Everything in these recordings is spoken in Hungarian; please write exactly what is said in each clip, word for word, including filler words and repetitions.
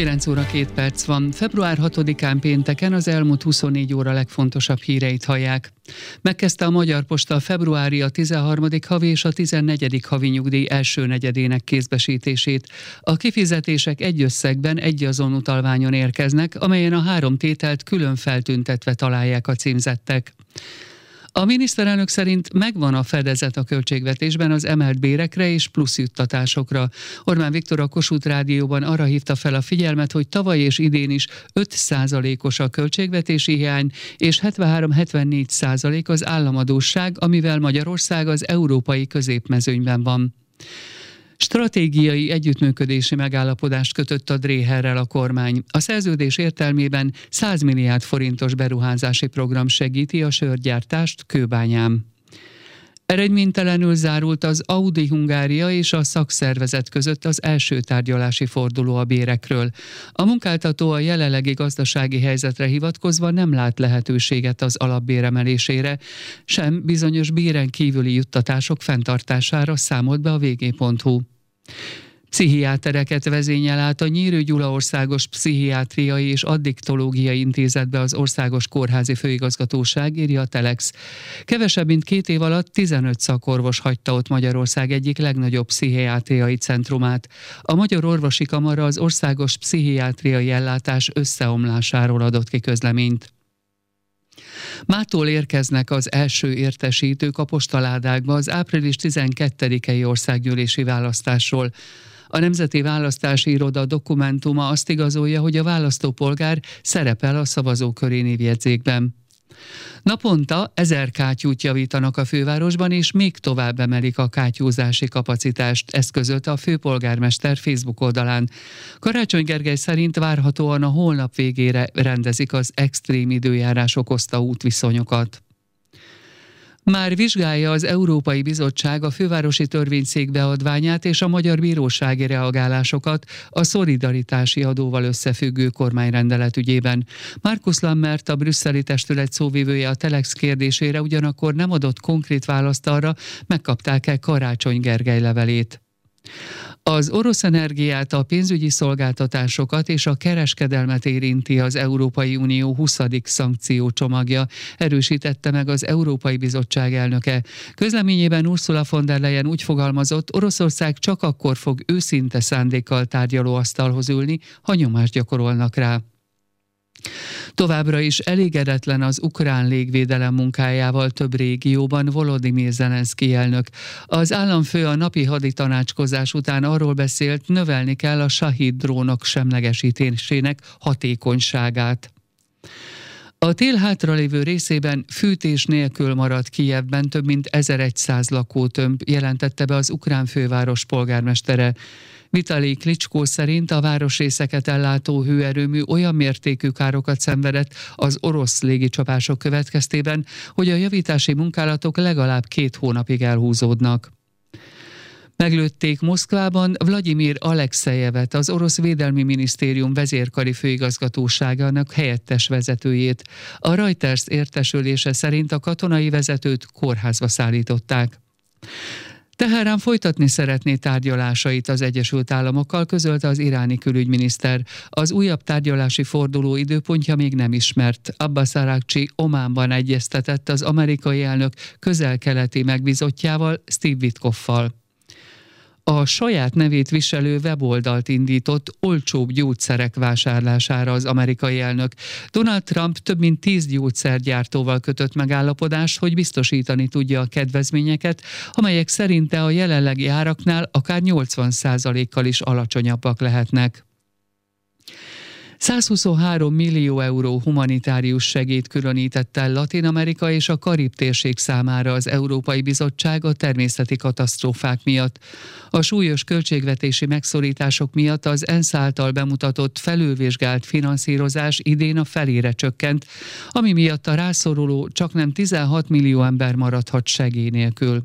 kilenc óra két perc van. február hatodikán pénteken az elmúlt huszonnégy óra legfontosabb híreit hallják. Megkezdte a Magyar Posta a februári, a tizenharmadik havi és a tizennegyedik havi nyugdíj első negyedének kézbesítését. A kifizetések egy összegben egyazon utalványon érkeznek, amelyen a három tételt külön feltüntetve találják a címzettek. A miniszterelnök szerint megvan a fedezet a költségvetésben az emelt bérekre és plusz juttatásokra. Orbán Viktor a Kossuth Rádióban arra hívta fel a figyelmet, hogy tavaly és idén is öt százalékos a költségvetési hiány, és hetvenhárom-hetvennégy százalék az államadósság, amivel Magyarország az európai középmezőnyben van. Stratégiai együttműködési megállapodást kötött a Dréherrel a kormány. A szerződés értelmében száz milliárd forintos beruházási program segíti a sörgyártást Kőbányán. Eredménytelenül zárult az Audi Hungária és a szakszervezet között az első tárgyalási forduló a bérekről. A munkáltató a jelenlegi gazdasági helyzetre hivatkozva nem lát lehetőséget az alapbér emelésére, sem bizonyos béren kívüli juttatások fenntartására, számolt be a vé gé pont hú. Pszichiátereket vezényel át a Nyírő Gyula Országos Pszichiátriai és Addiktológiai Intézetbe az Országos Kórházi Főigazgatóság, írja a Telex. Kevesebb mint két év alatt tizenöt szakorvos hagyta ott Magyarország egyik legnagyobb pszichiátriai centrumát. A Magyar Orvosi Kamara az országos pszichiátriai ellátás összeomlásáról adott ki közleményt. Mától érkeznek az első értesítők a postaládákba az április tizenkettedikei országgyűlési választásról. A Nemzeti Választási Iroda dokumentuma azt igazolja, hogy a választópolgár szerepel a szavazóköri névjegyzékben. Naponta ezer kátyút javítanak a fővárosban, és még tovább emelik a kátyúzási kapacitást, ezt közölte a főpolgármester Facebook oldalán. Karácsony Gergely szerint várhatóan a holnap végére rendezik az extrém időjárás okozta útviszonyokat. Már vizsgálja az Európai Bizottság a fővárosi törvényszék beadványát és a magyar bírósági reagálásokat a szolidaritási adóval összefüggő kormányrendelet ügyében. Markus Lammert, a brüsszeli testület szóvivője a Telex kérdésére ugyanakkor nem adott konkrét választ arra, megkapták-e Karácsony Gergely levelét. Az orosz energiát, a pénzügyi szolgáltatásokat és a kereskedelmet érinti az Európai Unió huszadik szankciócsomagja, erősítette meg az Európai Bizottság elnöke. Közleményében Ursula von der Leyen úgy fogalmazott, Oroszország csak akkor fog őszinte szándékkal tárgyalóasztalhoz ülni, ha nyomást gyakorolnak rá. Továbbra is elégedetlen az ukrán légvédelem munkájával több régióban Volodymyr Zelenszky elnök. Az államfő a napi haditanácskozás után arról beszélt, növelni kell a Shahid drónok semlegesítésének hatékonyságát. A tél hátralévő részében fűtés nélkül maradt Kijevben több mint ezerszáz lakótömb, jelentette be az ukrán főváros polgármestere. Vitali Klitschko szerint a városrészeket ellátó hőerőmű olyan mértékű károkat szenvedett az orosz légicsapások következtében, hogy a javítási munkálatok legalább két hónapig elhúzódnak. Meglőtték Moszkvában Vladimir Alexejevet, az orosz védelmi minisztérium vezérkari főigazgatóságának helyettes vezetőjét. A Reuters értesülése szerint a katonai vezetőt kórházba szállították. Teherán folytatni szeretné tárgyalásait az Egyesült Államokkal, közölte az iráni külügyminiszter. Az újabb tárgyalási forduló időpontja még nem ismert. Abbas Araghchi Ománban egyeztetett az amerikai elnök közel-keleti megbízottjával, Steve Witkoffal. A saját nevét viselő weboldalt indított olcsóbb gyógyszerek vásárlására az amerikai elnök. Donald Trump több mint tíz gyógyszergyártóval kötött megállapodást, hogy biztosítani tudja a kedvezményeket, amelyek szerinte a jelenlegi áraknál akár nyolcvan százalékkal is alacsonyabbak lehetnek. százhuszonhárom millió euró humanitárius segélyt különített el Latin-Amerika és a Karib térség számára az Európai Bizottság a természeti katasztrófák miatt. A súlyos költségvetési megszorítások miatt az ENSZ által bemutatott felülvizsgált finanszírozás idén a felére csökkent, ami miatt a rászoruló csaknem tizenhat millió ember maradhat segély nélkül.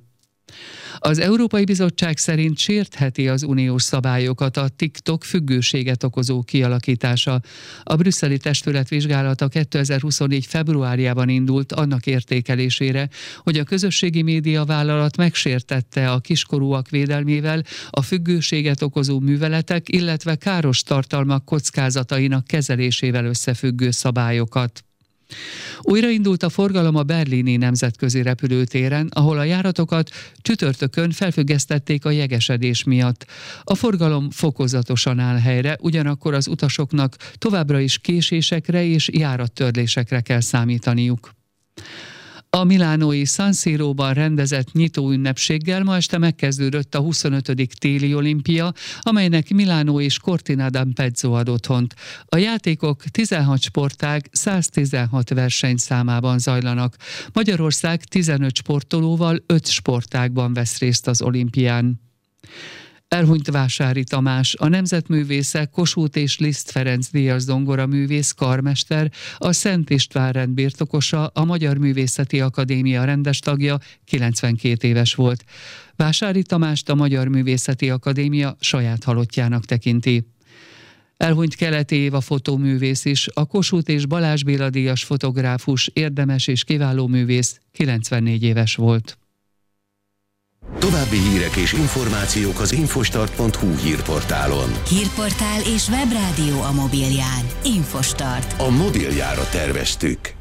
Az Európai Bizottság szerint sértheti az uniós szabályokat a TikTok függőséget okozó kialakítása. A brüsszeli testület vizsgálata kétezer-huszonnégy februárjában indult annak értékelésére, hogy a közösségi média vállalat megsértette a kiskorúak védelmével a függőséget okozó műveletek, illetve káros tartalmak kockázatainak kezelésével összefüggő szabályokat. Újraindult a forgalom a berlini nemzetközi repülőtéren, ahol a járatokat csütörtökön felfüggesztették a jegesedés miatt. A forgalom fokozatosan áll helyre, ugyanakkor az utasoknak továbbra is késésekre és járattörlésekre kell számítaniuk. A milánói San Siróban rendezett nyitóünnepséggel ma este megkezdődött a huszonötödik téli olimpia, amelynek Milánó és Cortina d'Ampezzo ad otthont. A játékok tizenhat sportág száztizenhat versenyszámában zajlanak. Magyarország tizenöt sportolóval öt sportágban vesz részt az olimpián. Elhunyt Vásári Tamás, a nemzetművésze Kossuth és Liszt Ferenc díjas zongoraművész, karmester, a Szent István rend birtokosa, a Magyar Művészeti Akadémia rendes tagja, kilencvenkét éves volt. Vásári Tamást a Magyar Művészeti Akadémia saját halottjának tekinti. Elhunyt Keleti Éva fotóművész is, a Kossuth és Balázs Béla díjas fotográfus, érdemes és kiváló művész, kilencvennégy éves volt. További hírek és információk az infostart pont hu hírportálon. Hírportál és webrádió a mobilján. Infostart. A mobiljára terveztük.